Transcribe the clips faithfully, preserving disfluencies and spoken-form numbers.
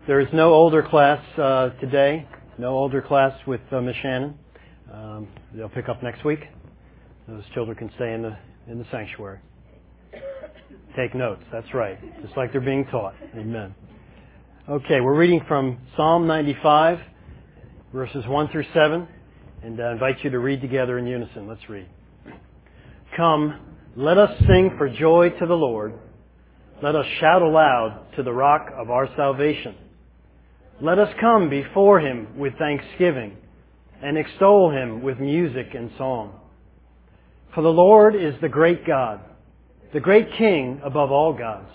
There is no older class uh, today, no older class with uh, Miss Shannon. Um, they'll pick up next week. Those children can stay in the in the sanctuary. Take notes, that's right, just like they're being taught. Amen. Okay, we're reading from Psalm ninety-five, verses one through seven, and I invite you to read together in unison. Let's read. Come, let us sing for joy to the Lord. Let us shout aloud to the rock of our salvation. Let us come before Him with thanksgiving and extol Him with music and song. For the Lord is the great God, the great King above all gods.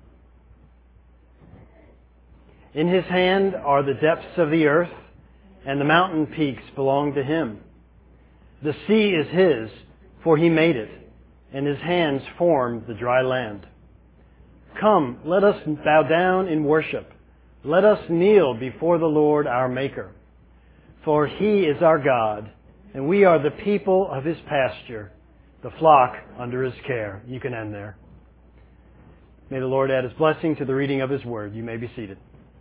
In His hand are the depths of the earth, and the mountain peaks belong to Him. The sea is His, for He made it, and His hands formed the dry land. Come, let us bow down in worship. Let us kneel before the Lord our Maker. For He is our God, and we are the people of His pasture, the flock under His care. You can end there. May the Lord add His blessing to the reading of His Word. You may be seated.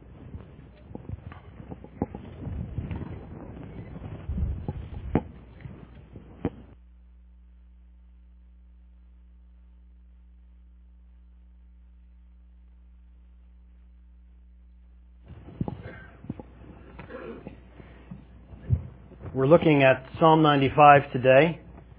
We're looking at Psalm ninety-five today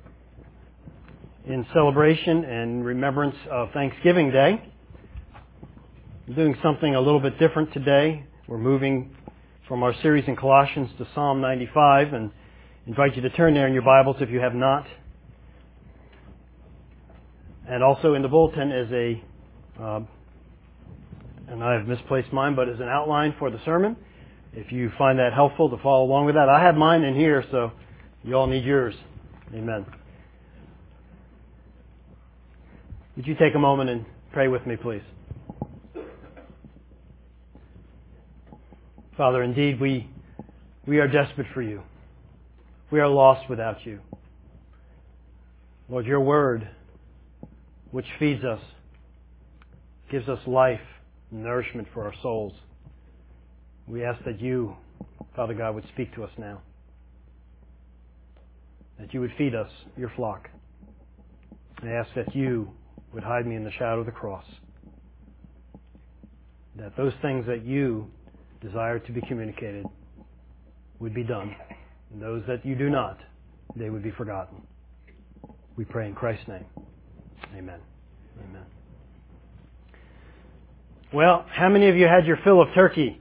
in celebration and remembrance of Thanksgiving Day. We're doing something a little bit different today. We're moving from our series in Colossians to Psalm ninety-five, and invite you to turn there in your Bibles if you have not. And also in the bulletin is a, uh, and I have misplaced mine, but is an outline for the sermon. If you find that helpful to follow along with that. I have mine in here, so you all need yours. Amen. Would you take a moment and pray with me, please? Father, indeed, we, we are desperate for You. We are lost without You. Lord, Your Word, which feeds us, gives us life and nourishment for our souls. We ask that You, Father God, would speak to us now. That You would feed us, Your flock. I ask that You would hide me in the shadow of the cross. That those things that You desire to be communicated would be done. And those that You do not, they would be forgotten. We pray in Christ's name. Amen. Amen. Well, how many of you had your fill of turkey?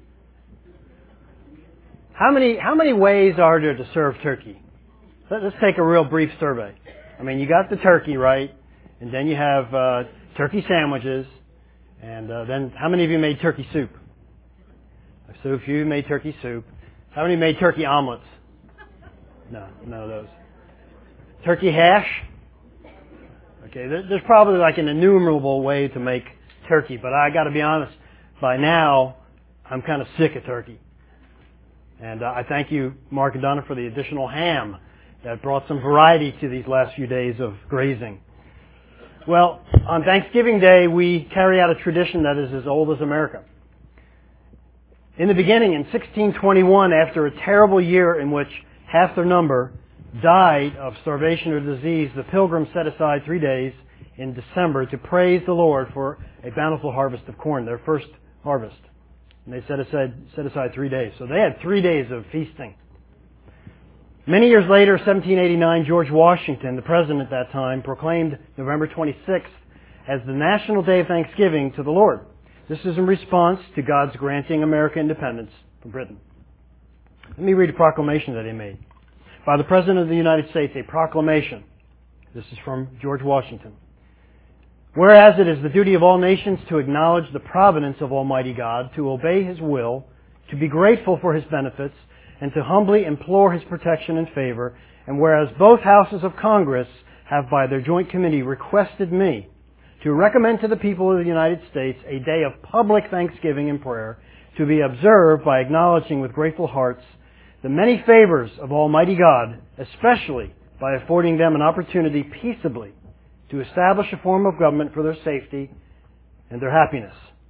How many how many ways are there to serve turkey? Let's take a real brief survey. I mean, you got the turkey, right? And then you have uh, turkey sandwiches. And uh, then how many of you made turkey soup? So a few made turkey soup. How many made turkey omelets? No, none of those. Turkey hash? Okay, there's probably like an innumerable way to make turkey. But I got to be honest, by now, I'm kind of sick of turkey. And uh, I thank you, Mark and Donna, for the additional ham that brought some variety to these last few days of grazing. Well, on Thanksgiving Day, we carry out a tradition that is as old as America. In the beginning, in sixteen twenty-one, after a terrible year in which half their number died of starvation or disease, the Pilgrims set aside three days in December to praise the Lord for a bountiful harvest of corn, their first harvest. And they set aside, set aside three days. So they had three days of feasting. Many years later, seventeen eighty-nine, George Washington, the president at that time, proclaimed November twenty-sixth as the National Day of Thanksgiving to the Lord. This is in response to God's granting America independence from Britain. Let me read a proclamation that he made. By the President of the United States, a proclamation. This is from George Washington. Whereas it is the duty of all nations to acknowledge the providence of Almighty God, to obey His will, to be grateful for His benefits, and to humbly implore His protection and favor, and whereas both houses of Congress have by their joint committee requested me to recommend to the people of the United States a day of public thanksgiving and prayer to be observed by acknowledging with grateful hearts the many favors of Almighty God, especially by affording them an opportunity peaceably to establish a form of government for their safety and their happiness.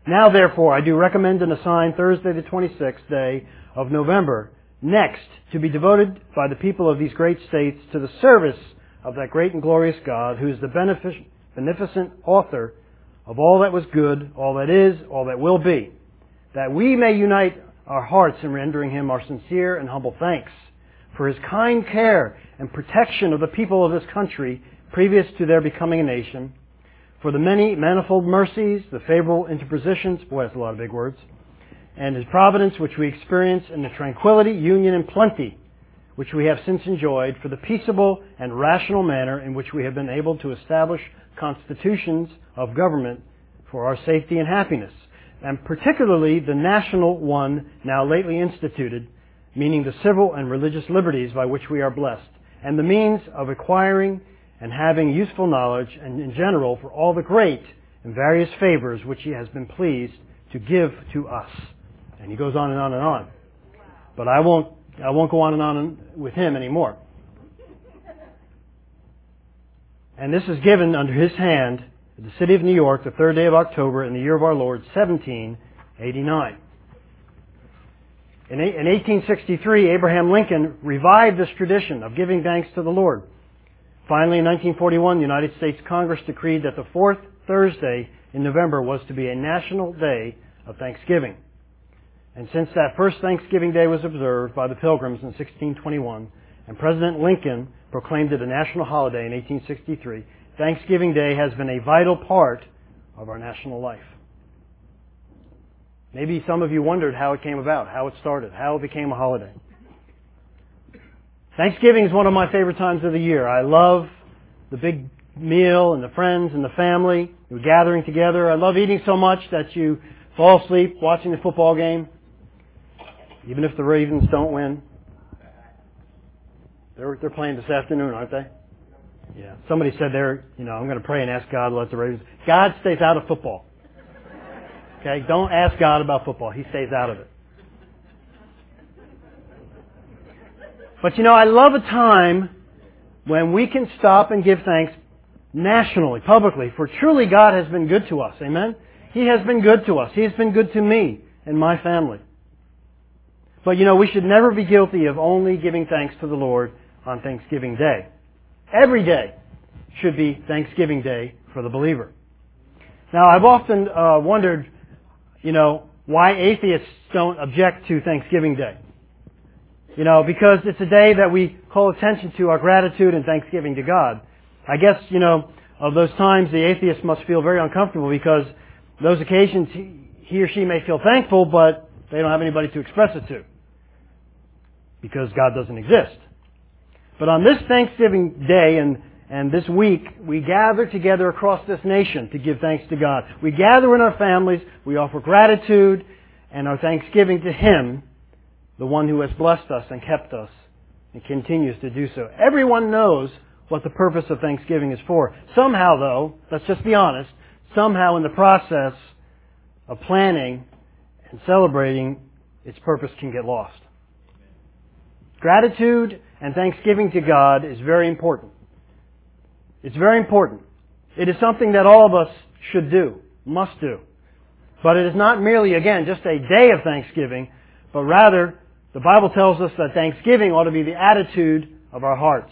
Now therefore I do recommend and assign Thursday the twenty-sixth day of November next to be devoted by the people of these great states to the service of that great and glorious God, who is the benefic- beneficent author of all that was good, all that is, all that will be, that we may unite our hearts in rendering Him our sincere and humble thanks for His kind care and protection of the people of this country previous to their becoming a nation, for the many manifold mercies, the favorable interpositions, boy, that's a lot of big words, and His providence which we experience in the tranquility, union, and plenty which we have since enjoyed, for the peaceable and rational manner in which we have been able to establish constitutions of government for our safety and happiness, and particularly the national one now lately instituted, meaning the civil and religious liberties by which we are blessed, and the means of acquiring and having useful knowledge, and in general for all the great and various favors which He has been pleased to give to us. And he goes on and on and on. But I won't, I won't go on and on with him anymore. And this is given under his hand at the city of New York, the third day of October, in the year of our Lord, seventeen eighty-nine. In eighteen sixty-three, Abraham Lincoln revived this tradition of giving thanks to the Lord. Finally, in nineteen forty-one, the United States Congress decreed that the fourth Thursday in November was to be a national day of Thanksgiving. And since that first Thanksgiving Day was observed by the Pilgrims in sixteen twenty-one, and President Lincoln proclaimed it a national holiday in eighteen sixty-three, Thanksgiving Day has been a vital part of our national life. Maybe some of you wondered how it came about, how it started, how it became a holiday. Thanksgiving is one of my favorite times of the year. I love the big meal and the friends and the family. We're gathering together. I love eating so much that you fall asleep watching the football game, even if the Ravens don't win. They're, they're playing this afternoon, aren't they? Yeah. Somebody said they're, you know, I'm going to pray and ask God to let the Ravens. God stays out of football. Okay? Don't ask God about football. He stays out of it. But you know, I love a time when we can stop and give thanks nationally, publicly, for truly God has been good to us. Amen? He has been good to us. He has been good to me and my family. But you know, we should never be guilty of only giving thanks to the Lord on Thanksgiving Day. Every day should be Thanksgiving Day for the believer. Now, I've often uh, wondered, you know, why atheists don't object to Thanksgiving Day. You know, because it's a day that we call attention to our gratitude and thanksgiving to God. I guess, you know, of those times the atheist must feel very uncomfortable because those occasions he or she may feel thankful, but they don't have anybody to express it to because God doesn't exist. But on this Thanksgiving Day and, and this week, we gather together across this nation to give thanks to God. We gather in our families, we offer gratitude and our thanksgiving to Him, the one who has blessed us and kept us and continues to do so. Everyone knows what the purpose of Thanksgiving is for. Somehow, though, let's just be honest, somehow in the process of planning and celebrating, its purpose can get lost. Gratitude and thanksgiving to God is very important. It's very important. It is something that all of us should do, must do. But it is not merely, again, just a day of thanksgiving, but rather the Bible tells us that thanksgiving ought to be the attitude of our hearts.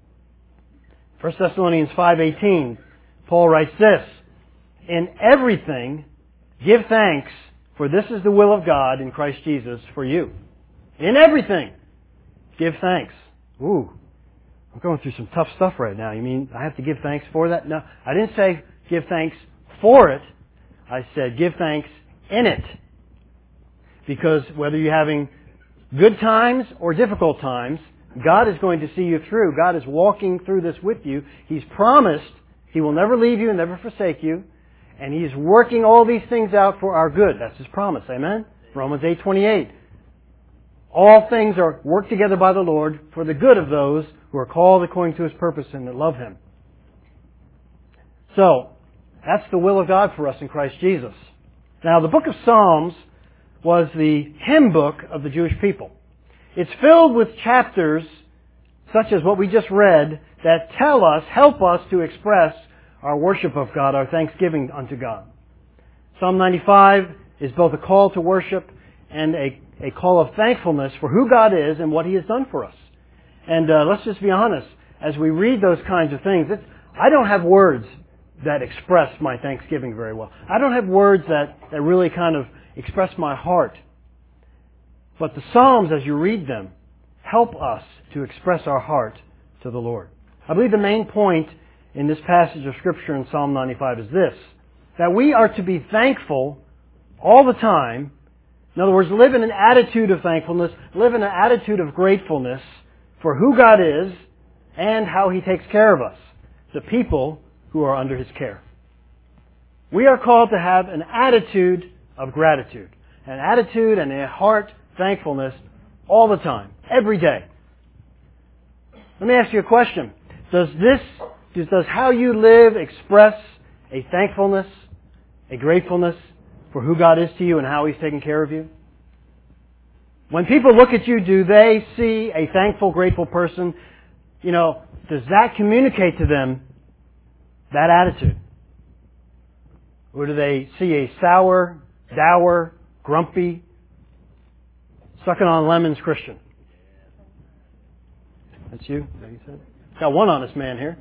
First Thessalonians five eighteen, Paul writes this, "In everything give thanks, for this is the will of God in Christ Jesus for you." In everything, give thanks. Ooh, I'm going through some tough stuff right now. You mean I have to give thanks for that? No, I didn't say give thanks for it. I said give thanks in it. Because whether you're having good times or difficult times, God is going to see you through. God is walking through this with you. He's promised He will never leave you and never forsake you. And He's working all these things out for our good. That's His promise. Amen? Romans eight twenty-eight. All things are worked together by the Lord for the good of those who are called according to His purpose and that love Him. So, that's the will of God for us in Christ Jesus. Now, the book of Psalms was the hymn book of the Jewish people. It's filled with chapters, such as what we just read, that tell us, help us to express our worship of God, our thanksgiving unto God. Psalm ninety-five is both a call to worship and a, a call of thankfulness for who God is and what He has done for us. And uh, let's just be honest, as we read those kinds of things, it's, I don't have words that express my thanksgiving very well. I don't have words that, that really kind of express my heart. But the Psalms, as you read them, help us to express our heart to the Lord. I believe the main point in this passage of Scripture in Psalm ninety-five is this, that we are to be thankful all the time. In other words, live in an attitude of thankfulness, live in an attitude of gratefulness for who God is and how He takes care of us, the people who are under His care. We are called to have an attitude of gratitude, an attitude and a heart thankfulness all the time, every day. Let me ask you a question. Does this, does how you live express a thankfulness, a gratefulness for who God is to you and how He's taken care of you? When people look at you, do they see a thankful, grateful person? You know, does that communicate to them that attitude? Or do they see a sour, dour, grumpy, sucking on lemons Christian? That's you? Is that you said? Got one honest man here.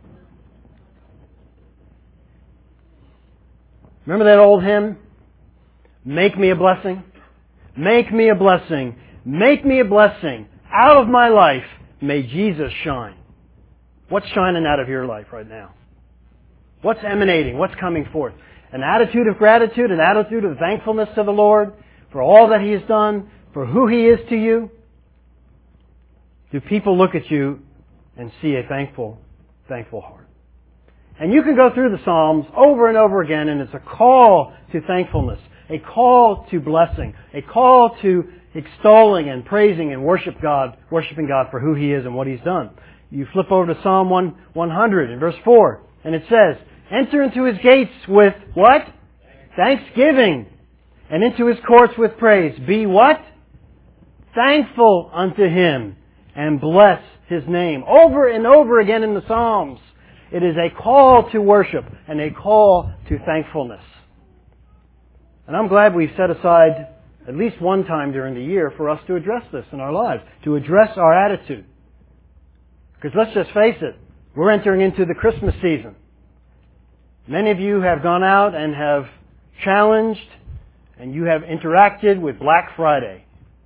Remember that old hymn? Make me a blessing. Make me a blessing. Make me a blessing. Out of my life, may Jesus shine. What's shining out of your life right now? What's emanating? What's coming forth? An attitude of gratitude, an attitude of thankfulness to the Lord for all that He has done, for who He is to you? Do people look at you and see a thankful, thankful heart? And you can go through the Psalms over and over again, and it's a call to thankfulness, a call to blessing, a call to extolling and praising and worship God, worshiping God for who He is and what He's done. You flip over to Psalm one hundred in verse four, and it says, enter into His gates with what? Thanksgiving. And into His courts with praise. Be what? Thankful unto Him and bless His name. Over and over again in the Psalms, it is a call to worship and a call to thankfulness. And I'm glad we've set aside at least one time during the year for us to address this in our lives, to address our attitude. Because let's just face it, we're entering into the Christmas season. Many of you have gone out and have challenged and you have interacted with Black Friday.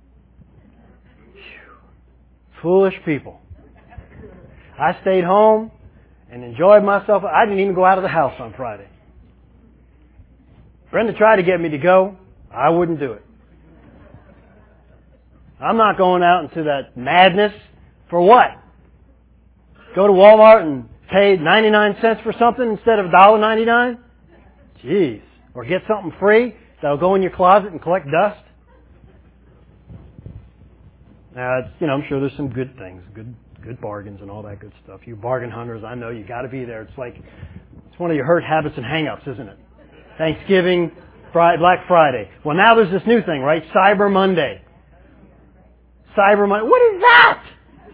Whew. Foolish people. I stayed home and enjoyed myself. I didn't even go out of the house on Friday. Brenda tried to get me to go. I wouldn't do it. I'm not going out into that madness. For what? Go to Walmart and pay ninety-nine cents for something instead of one dollar ninety-nine? Jeez. Or get something free that'll go in your closet and collect dust? Now, it's, you know, I'm sure there's some good things, good good bargains and all that good stuff. You bargain hunters, I know you got to be there. It's like, it's one of your hurt habits and hang-ups, isn't it? Thanksgiving, Friday, Black Friday. Well, now there's this new thing, right? Cyber Monday. Cyber Monday. What is that?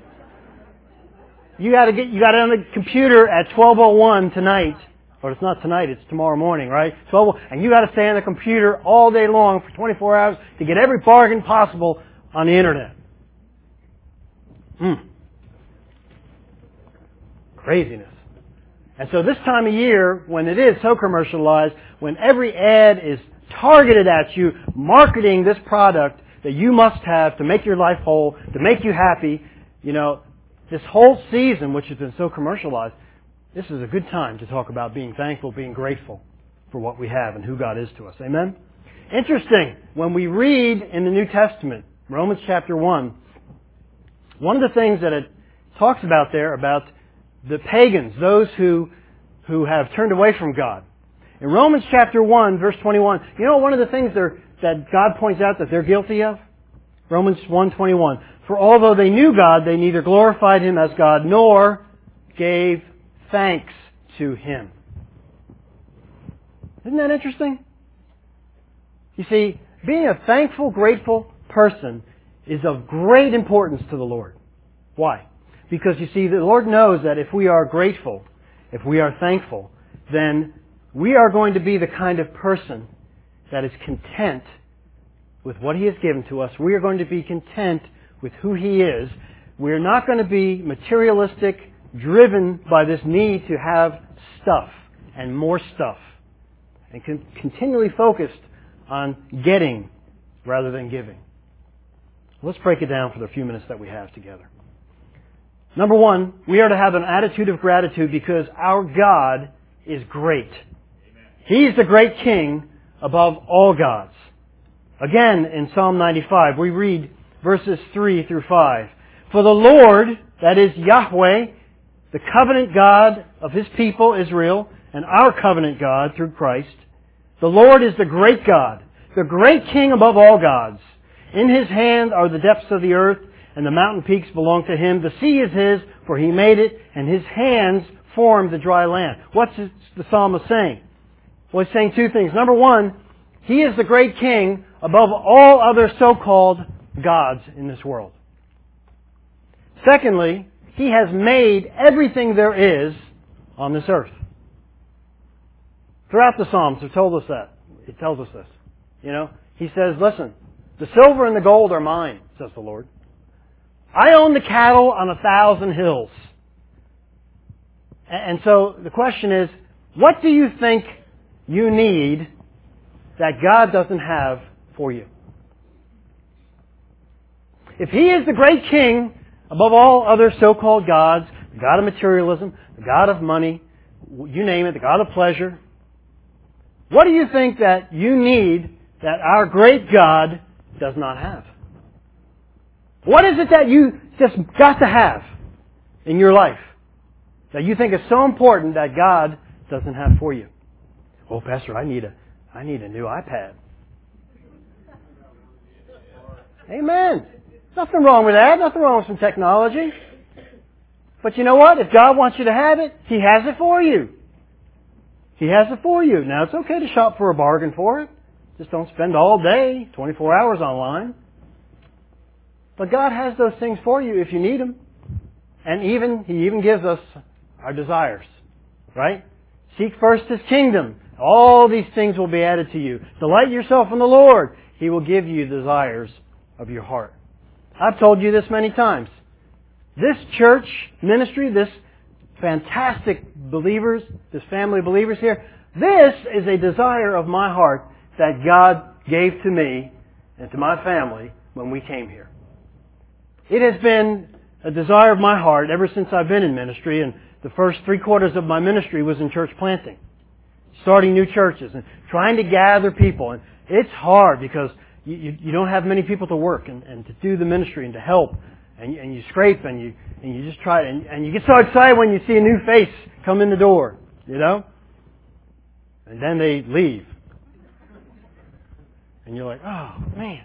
You got to get, you got it on the computer at twelve oh one tonight. Or it's not tonight, it's tomorrow morning, right? twelve and you got to stay on the computer all day long for twenty-four hours to get every bargain possible on the internet. Hmm. Craziness. And so this time of year, when it is so commercialized, when every ad is targeted at you, marketing this product that you must have to make your life whole, to make you happy, you know, this whole season, which has been so commercialized, this is a good time to talk about being thankful, being grateful for what we have and who God is to us. Amen? Interesting, when we read in the New Testament, Romans chapter one, one of the things that it talks about there, about the pagans, those who, who have turned away from God. In Romans chapter one, verse twenty-one, you know one of the things that God points out that they're guilty of? Romans one twenty-one. For although they knew God, they neither glorified Him as God nor gave thanks to Him. Isn't that interesting? You see, being a thankful, grateful person is of great importance to the Lord. Why? Because you see, the Lord knows that if we are grateful, if we are thankful, then we are going to be the kind of person that is content with what He has given to us. We are going to be content with who He is. We are not going to be materialistic, driven by this need to have stuff and more stuff, and con- continually focused on getting rather than giving. Let's break it down for the few minutes that we have together. Number one, we are to have an attitude of gratitude because our God is great. He's the great King above all gods. Again, in Psalm ninety-five, we read verses three through five. For the Lord, that is Yahweh, the covenant God of His people, Israel, and our covenant God through Christ, the Lord is the great God, the great King above all gods. In His hand are the depths of the earth, and the mountain peaks belong to Him. The sea is His, for He made it, and His hands formed the dry land. What's the psalmist saying? Well, he's saying two things. Number one, He is the great King above all other so-called gods in this world. Secondly, He has made everything there is on this earth. Throughout the Psalms, it told us that. It tells us this. You know, He says, listen, the silver and the gold are mine, says the Lord. I own the cattle on a thousand hills. And so the question is, what do you think you need that God doesn't have for you? If He is the great King above all other so-called gods, the God of materialism, the God of money, you name it, the God of pleasure, what do you think that you need that our great God does not have? What is it that you just got to have in your life that you think is so important that God doesn't have for you? Oh, Pastor, I need a I need a new iPad. Amen. Nothing wrong with that. Nothing wrong with some technology. But you know what? If God wants you to have it, He has it for you. He has it for you. Now, it's okay to shop for a bargain for it. Just don't spend all day, twenty-four hours online. But God has those things for you if you need them. And even He even gives us our desires. Right? Seek first His kingdom. All these things will be added to you. Delight yourself in the Lord. He will give you desires of your heart. I've told you this many times. This church ministry, this fantastic believers, this family of believers here, this is a desire of my heart that God gave to me and to my family when we came here. It has been a desire of my heart ever since I've been in ministry, and the first three quarters of my ministry was in church planting, starting new churches and trying to gather people. And it's hard because you, you, you don't have many people to work and, and to do the ministry and to help. And, and you scrape and you and you just try and, and you get so excited when you see a new face come in the door, you know? And then they leave. And you're like, oh, man.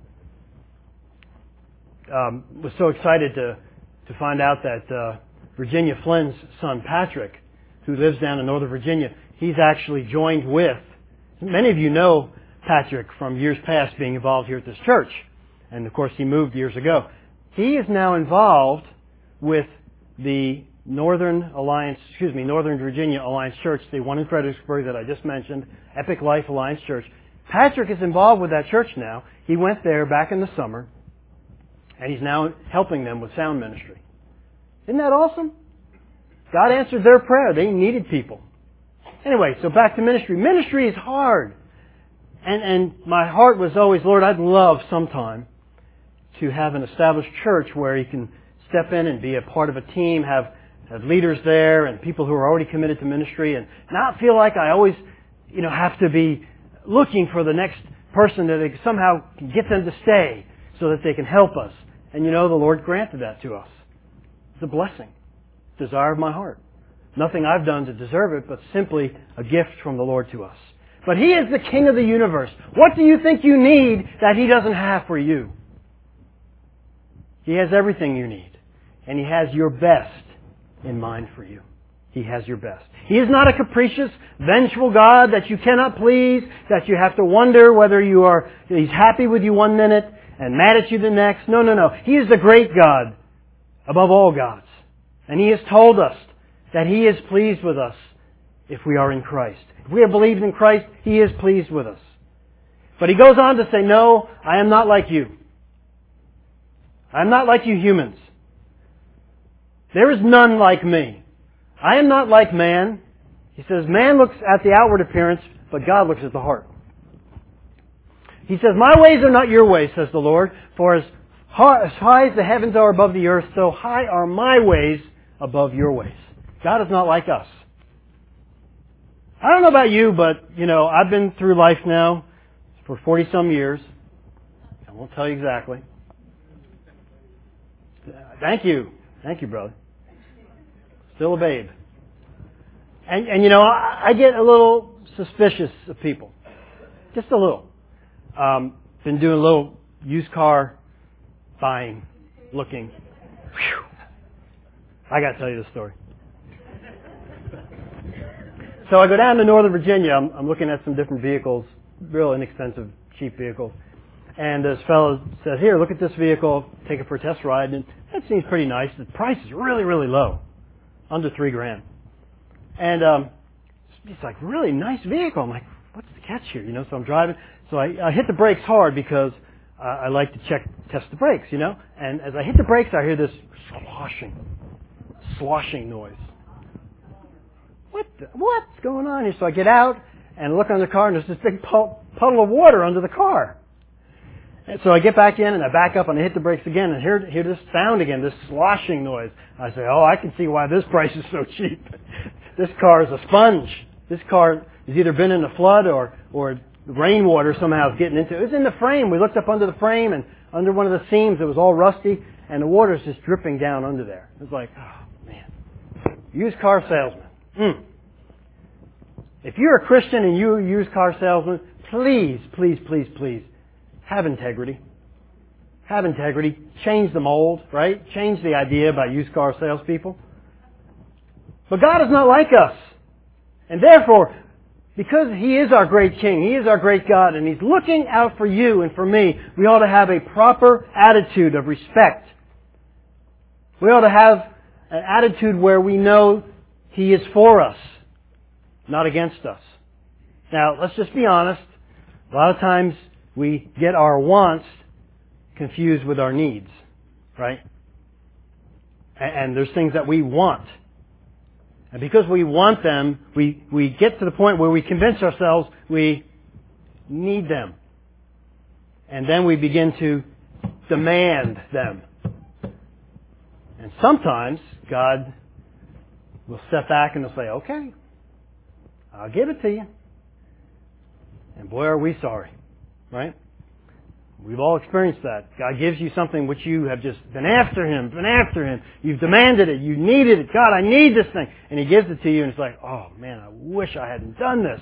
Um, was so excited to, to find out that uh, Virginia Flynn's son, Patrick, who lives down in Northern Virginia, he's actually joined with, many of you know Patrick from years past being involved here at this church. And of course he moved years ago. He is now involved with the Northern Alliance, excuse me, Northern Virginia Alliance Church, the one in Fredericksburg that I just mentioned, Epic Life Alliance Church. Patrick is involved with that church now. He went there back in the summer, and he's now helping them with sound ministry. Isn't that awesome? God answered their prayer. They needed people. Anyway, so back to ministry. Ministry is hard. And, and my heart was always, Lord, I'd love sometime to have an established church where you can step in and be a part of a team, have, have leaders there and people who are already committed to ministry, and not feel like I always, you know, have to be looking for the next person that they somehow can get them to stay so that they can help us. And you know, the Lord granted that to us. It's a blessing. Desire of my heart. Nothing I've done to deserve it, but simply a gift from the Lord to us. But He is the King of the universe. What do you think you need that He doesn't have for you? He has everything you need. And He has your best in mind for you. He has your best. He is not a capricious, vengeful God that you cannot please, that you have to wonder whether you are, He's happy with you one minute and mad at you the next. No, no, no. He is the great God above all gods. And He has told us that He is pleased with us if we are in Christ. If we have believed in Christ, He is pleased with us. But he goes on to say, no, I am not like you. I am not like you humans. There is none like me. I am not like man. He says, man looks at the outward appearance, but God looks at the heart. He says, my ways are not your ways, says the Lord, for as high, as high as the heavens are above the earth, so high are my ways above your ways. God is not like us. I don't know about you, but, you know, I've been through life now for forty-some years. I won't tell you exactly. Thank you. Thank you, brother. Still a babe. And, and you know, I, I get a little suspicious of people. Just a little. Um, been doing a little used car buying, looking. Whew. I got to tell you this story. So I go down to Northern Virginia. I'm, I'm looking at some different vehicles, real inexpensive, cheap vehicles. And this fellow says, here, look at this vehicle, take it for a test ride. And that seems pretty nice. The price is really, really low. Under three grand. And um, it's like, really nice vehicle. I'm like, what's the catch here? You know, so I'm driving. So I, I hit the brakes hard because uh, I like to check, test the brakes, you know. And as I hit the brakes, I hear this sloshing, sloshing noise. What the, what's going on here? So I get out and look under the car, and there's this big puddle of water under the car. And so I get back in, and I back up, and I hit the brakes again, and hear, hear this sound again, this sloshing noise. I say, oh, I can see why this price is so cheap. This car is a sponge. This car has either been in a flood or, or rainwater somehow is getting into it. It was in the frame. We looked up under the frame, and under one of the seams, it was all rusty, and the water's just dripping down under there. It was like, oh, man. Used car salesman. Mm. If you're a Christian and you're a used car salesman, please, please, please, please, have integrity. Have integrity. Change the mold, right? Change the idea about used car salespeople. But God is not like us. And therefore, because He is our great King, He is our great God, and He's looking out for you and for me, we ought to have a proper attitude of respect. We ought to have an attitude where we know He is for us, not against us. Now, let's just be honest. A lot of times we get our wants confused with our needs, right? And there's things that we want. And because we want them, we, we get to the point where we convince ourselves we need them. And then we begin to demand them. And sometimes God will step back and He'll say, okay, I'll give it to you. And boy, are we sorry, right? We've all experienced that. God gives you something which you have just been after Him, been after Him. You've demanded it. You needed it. God, I need this thing. And He gives it to you and it's like, oh man, I wish I hadn't done this.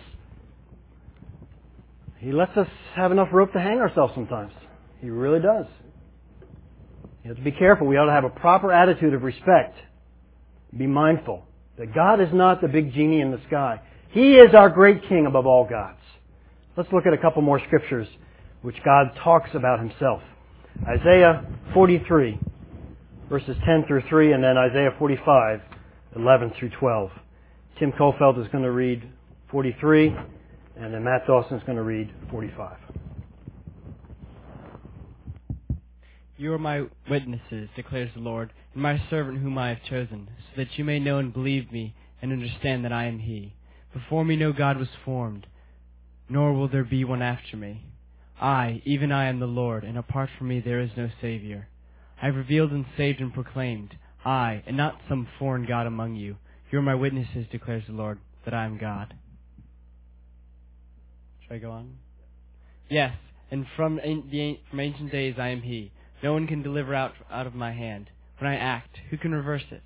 He lets us have enough rope to hang ourselves sometimes. He really does. You have to be careful. We ought to have a proper attitude of respect. Be mindful that God is not the big genie in the sky. He is our great King above all gods. Let's look at a couple more scriptures which God talks about Himself. Isaiah forty-three, verses ten through three, and then Isaiah forty-five, eleven through twelve. Tim Kofeld is going to read forty-three, and then Matt Dawson is going to read forty-five. You are my witnesses, declares the Lord, and my servant whom I have chosen, so that you may know and believe me, and understand that I am He. Before me no God was formed, nor will there be one after me. I, even I, am the Lord, and apart from me there is no Savior. I have revealed and saved and proclaimed, I, and not some foreign God among you. You are my witnesses, declares the Lord, that I am God. Should I go on? Yes, and from, the, from ancient days I am He. No one can deliver out, out of my hand. When I act, who can reverse it?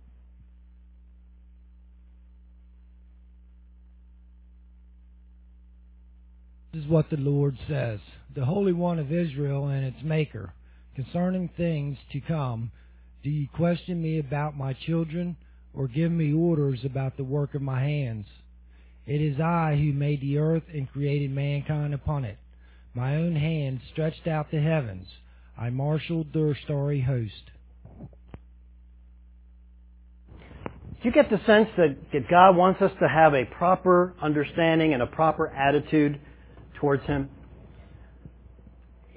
This is what the Lord says, the Holy One of Israel and its Maker, concerning things to come. Do you question me about my children, or give me orders about the work of my hands? It is I who made the earth and created mankind upon it. My own hand stretched out the heavens. I marshaled their starry host. Do you get the sense that, that God wants us to have a proper understanding and a proper attitude towards Him?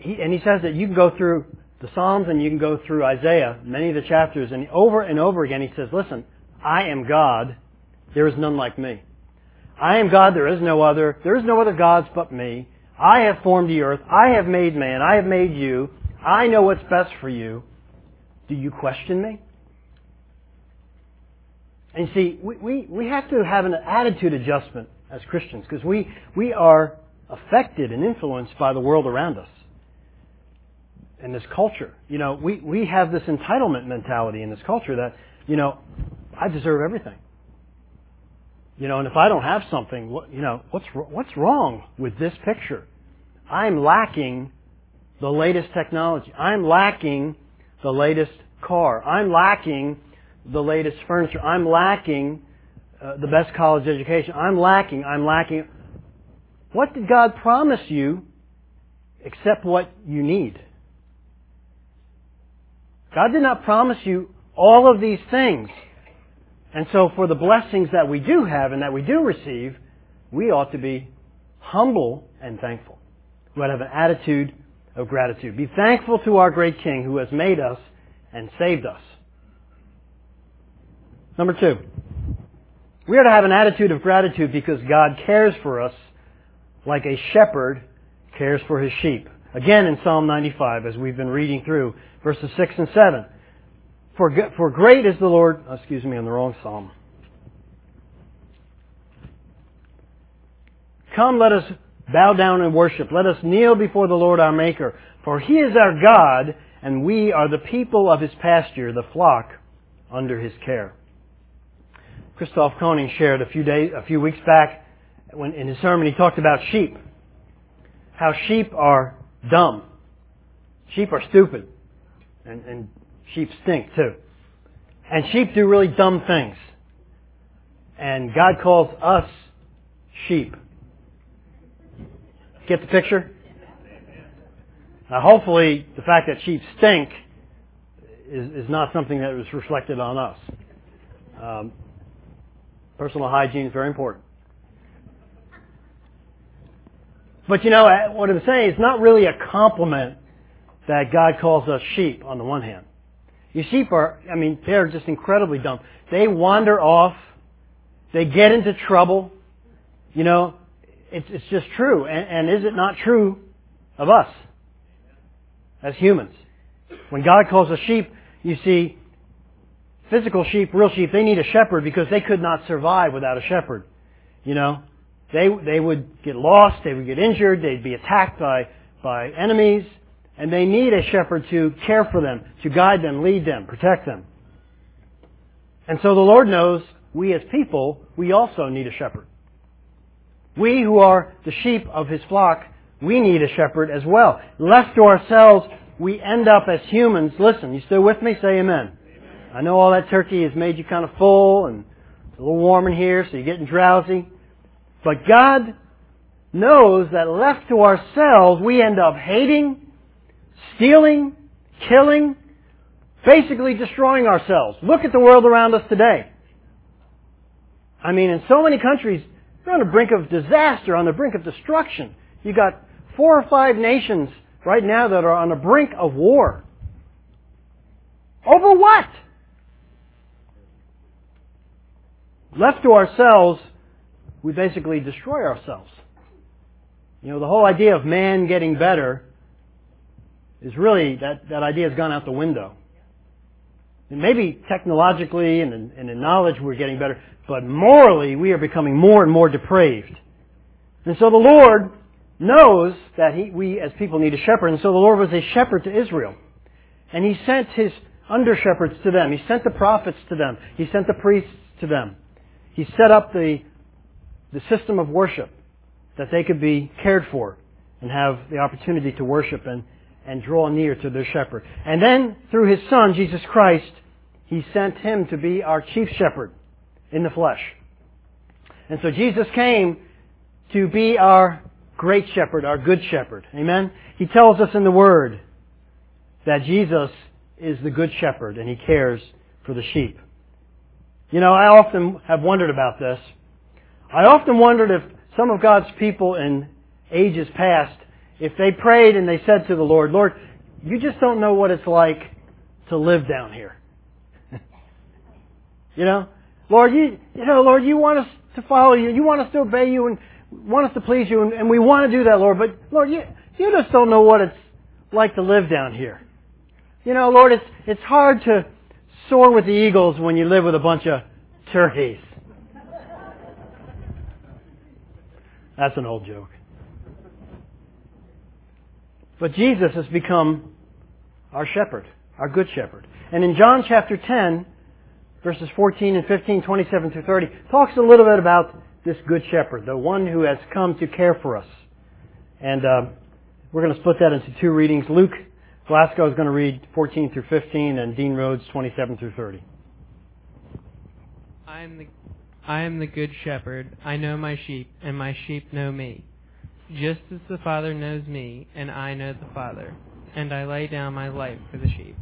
he, and he says that you can go through the Psalms and you can go through Isaiah, many of the chapters, and over and over again he says, listen, I am God, there is none like me. I am God, there is no other. There is no other gods but me. I have formed the earth. I have made man. I have made you. I know what's best for you. Do you question me? And you see, we, we, we have to have an attitude adjustment as Christians because we, we are affected and influenced by the world around us and this culture. You know, we, we have this entitlement mentality in this culture that, you know, I deserve everything. You know, and if I don't have something, what, you know, what's what's wrong with this picture? I'm lacking the latest technology. I'm lacking the latest car. I'm lacking the latest furniture. I'm lacking uh, the best college education. I'm lacking, I'm lacking. What did God promise you except what you need? God did not promise you all of these things. And so for the blessings that we do have and that we do receive, we ought to be humble and thankful. We ought to have an attitude of gratitude. Be thankful to our great King who has made us and saved us. Number two, we are to have an attitude of gratitude because God cares for us like a shepherd cares for his sheep. Again in Psalm ninety-five, as we've been reading through verses six and seven. For, for great is the Lord... Oh, excuse me, I'm in the wrong psalm. Come, let us bow down and worship. Let us kneel before the Lord our Maker. For He is our God, and we are the people of His pasture, the flock under His care. Christoph Koning shared a few days, a few weeks back, when in his sermon he talked about sheep. How sheep are dumb. Sheep are stupid. And, and sheep stink too. And sheep do really dumb things. And God calls us sheep. Get the picture? Now hopefully the fact that sheep stink is, is not something that was reflected on us. Um, personal hygiene is very important. But you know, what I'm saying is not really a compliment that God calls us sheep on the one hand. You sheep are, I mean, they're just incredibly dumb. They wander off. They get into trouble. You know, it's, it's just true. And, and is it not true of us as humans? When God calls us sheep, you see, physical sheep, real sheep, they need a shepherd because they could not survive without a shepherd. You know, they, they would get lost, they would get injured, they'd be attacked by, by enemies. And they need a shepherd to care for them, to guide them, lead them, protect them. And so the Lord knows we as people, we also need a shepherd. We who are the sheep of His flock, we need a shepherd as well. Left to ourselves, we end up as humans. Listen, you still with me? Say amen. Amen. I know all that turkey has made you kind of full and it's a little warm in here, so you're getting drowsy. But God knows that left to ourselves, we end up hating, stealing, killing, basically destroying ourselves. Look at the world around us today. I mean, in so many countries, they're on the brink of disaster, on the brink of destruction. You've got four or five nations right now that are on the brink of war. Over what? Left to ourselves, we basically destroy ourselves. You know, the whole idea of man getting better is really, that, that idea has gone out the window. And maybe technologically and in, and in knowledge we're getting better, but morally we are becoming more and more depraved. And so the Lord knows that he, we as people need a shepherd, and so the Lord was a shepherd to Israel. And He sent His under-shepherds to them. He sent the prophets to them. He sent the priests to them. He set up the, the system of worship that they could be cared for and have the opportunity to worship and and draw near to their shepherd. And then, through His Son, Jesus Christ, He sent Him to be our chief shepherd in the flesh. And so Jesus came to be our great shepherd, our good shepherd. Amen? He tells us in the Word that Jesus is the good shepherd and He cares for the sheep. You know, I often have wondered about this. I often wondered if some of God's people in ages past, if they prayed and they said to the Lord, Lord, you just don't know what it's like to live down here. You know? Lord, you, you know, Lord, you want us to follow you. You want us to obey you and want us to please you. And, and we want to do that, Lord. But, Lord, you, you just don't know what it's like to live down here. You know, Lord, it's, it's hard to soar with the eagles when you live with a bunch of turkeys. That's an old joke. But Jesus has become our shepherd, our good shepherd. And in John chapter ten, verses fourteen and fifteen, twenty-seven through thirty, talks a little bit about this good shepherd, the one who has come to care for us. And uh, we're going to split that into two readings. Luke Glasgow is going to read fourteen through fifteen, and Dean Rhodes twenty-seven through thirty. I am the I am the good shepherd. I know my sheep, and my sheep know me. Just as the Father knows me, and I know the Father, and I lay down my life for the sheep.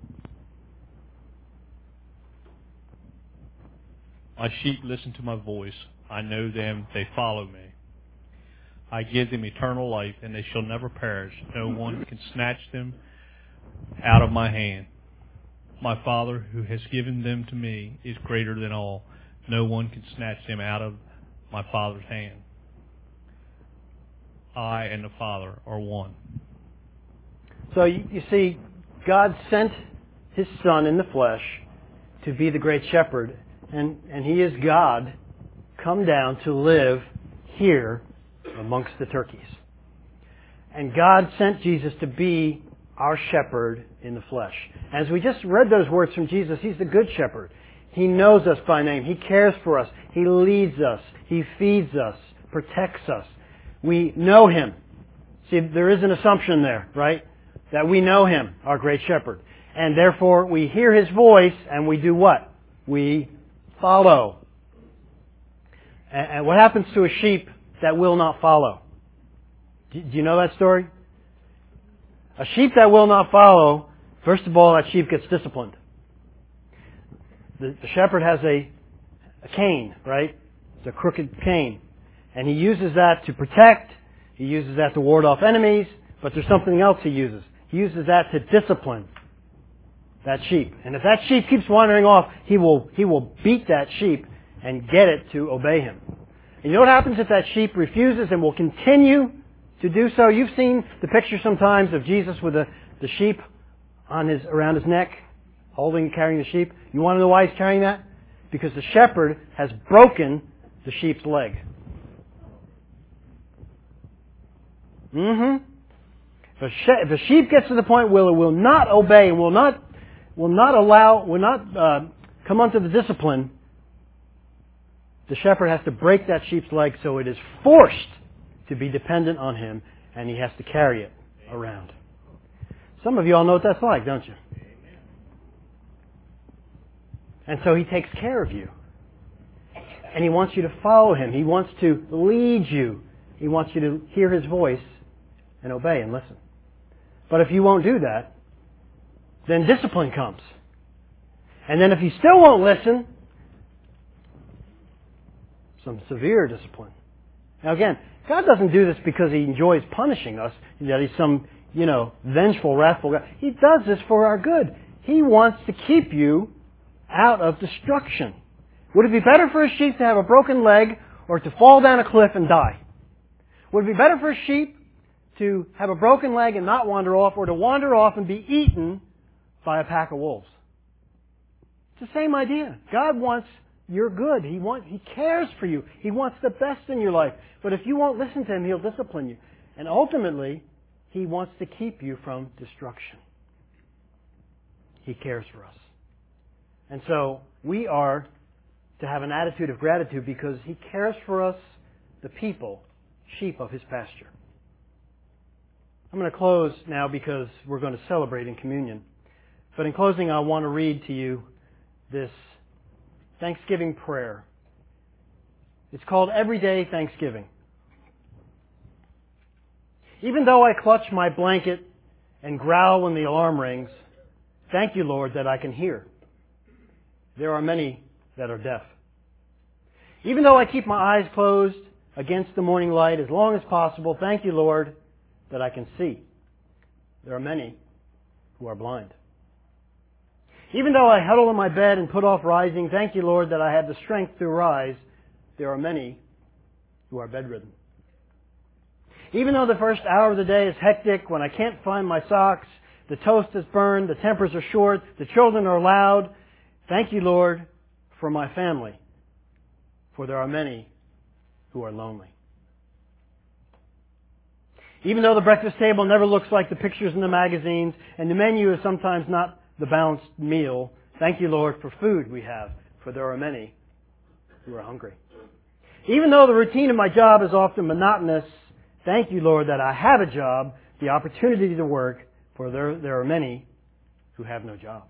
My sheep listen to my voice. I know them, they follow me. I give them eternal life, and they shall never perish. No one can snatch them out of my hand. My Father, who has given them to me, is greater than all. No one can snatch them out of my Father's hand. I and the Father are one. So you, you see, God sent His Son in the flesh to be the great shepherd, and, and He is God come down to live here amongst the turkeys. And God sent Jesus to be our shepherd in the flesh. As we just read those words from Jesus, He's the good shepherd. He knows us by name. He cares for us. He leads us. He feeds us, protects us. We know Him. See, there is an assumption there, right? That we know Him, our great shepherd. And therefore, we hear His voice and we do what? We follow. And what happens to a sheep that will not follow? Do you know that story? A sheep that will not follow, first of all, that sheep gets disciplined. The, the shepherd has a, a cane, right? It's a crooked cane. And he uses that to protect. He uses that to ward off enemies. But there's something else he uses. He uses that to discipline that sheep. And if that sheep keeps wandering off, he will, he will beat that sheep and get it to obey him. And you know what happens if that sheep refuses and will continue to do so? You've seen the picture sometimes of Jesus with the, the sheep on his, around his neck, holding, carrying the sheep. You want to know why he's carrying that? Because the shepherd has broken the sheep's leg. Mm-hmm. If a, she- if a sheep gets to the point where it will not obey, will not, will not allow, will not uh, come under the discipline, the shepherd has to break that sheep's leg so it is forced to be dependent on him, and he has to carry it around. Some of you all know what that's like, don't you? And so he takes care of you. And he wants you to follow him. He wants to lead you. He wants you to hear his voice and obey and listen. But if you won't do that, then discipline comes. And then if you still won't listen, some severe discipline. Now again, God doesn't do this because He enjoys punishing us, that He's some, you know, vengeful, wrathful God. He does this for our good. He wants to keep you out of destruction. Would it be better for a sheep to have a broken leg or to fall down a cliff and die? Would it be better for a sheep to have a broken leg and not wander off, or to wander off and be eaten by a pack of wolves? It's the same idea. God wants your good. He wants, He cares for you. He wants the best in your life. But if you won't listen to Him, He'll discipline you. And ultimately, He wants to keep you from destruction. He cares for us. And so, we are to have an attitude of gratitude because He cares for us, the people, sheep of His pasture. I'm going to close now because we're going to celebrate in communion. But in closing, I want to read to you this Thanksgiving prayer. It's called Everyday Thanksgiving. Even though I clutch my blanket and growl when the alarm rings, thank you, Lord, that I can hear. There are many that are deaf. Even though I keep my eyes closed against the morning light as long as possible, thank you, Lord, that I can see. There are many who are blind. Even though I huddle in my bed and put off rising, thank you, Lord, that I have the strength to rise. There are many who are bedridden. Even though the first hour of the day is hectic, when I can't find my socks, the toast is burned, the tempers are short, the children are loud, thank you, Lord, for my family, for there are many who are lonely. Even though the breakfast table never looks like the pictures in the magazines, and the menu is sometimes not the balanced meal, thank you, Lord, for food we have, for there are many who are hungry. Even though the routine of my job is often monotonous, thank you, Lord, that I have a job, the opportunity to work, for there, there are many who have no job.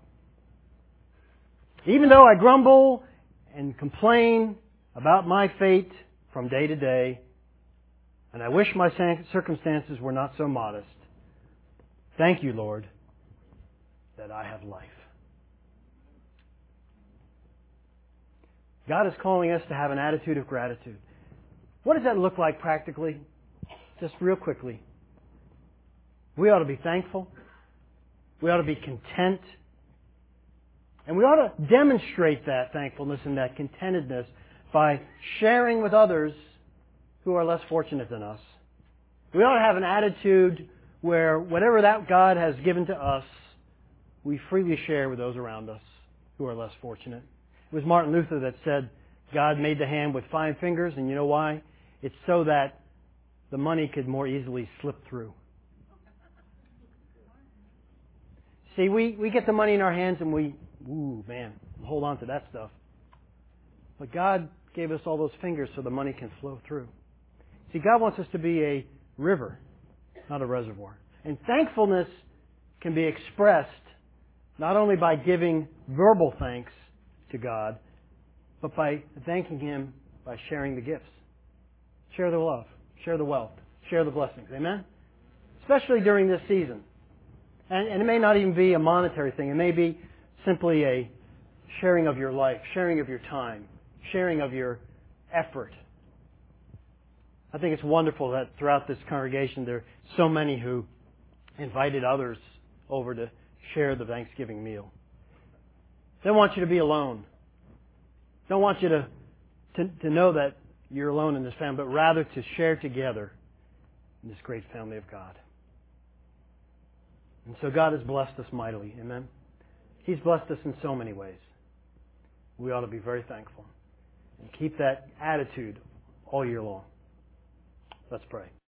Even though I grumble and complain about my fate from day to day, and I wish my circumstances were not so modest, thank you, Lord, that I have life. God is calling us to have an attitude of gratitude. What does that look like practically? Just real quickly. We ought to be thankful. We ought to be content. And we ought to demonstrate that thankfulness and that contentedness by sharing with others who are less fortunate than us. We ought to have an attitude where whatever that God has given to us, we freely share with those around us who are less fortunate. It was Martin Luther that said, God made the hand with five fingers, and you know why? It's so that the money could more easily slip through. See, we, we get the money in our hands and we, ooh, man, hold on to that stuff. But God gave us all those fingers so the money can flow through. See, God wants us to be a river, not a reservoir. And thankfulness can be expressed not only by giving verbal thanks to God, but by thanking Him by sharing the gifts. Share the love. Share the wealth. Share the blessings. Amen? Especially during this season. And, and it may not even be a monetary thing. It may be simply a sharing of your life, sharing of your time, sharing of your effort. I think it's wonderful that throughout this congregation there are so many who invited others over to share the Thanksgiving meal. They don't want you to be alone. Don't want you to, to, to know that you're alone in this family, but rather to share together in this great family of God. And so God has blessed us mightily. Amen? He's blessed us in so many ways. We ought to be very thankful and keep that attitude all year long. Let's pray.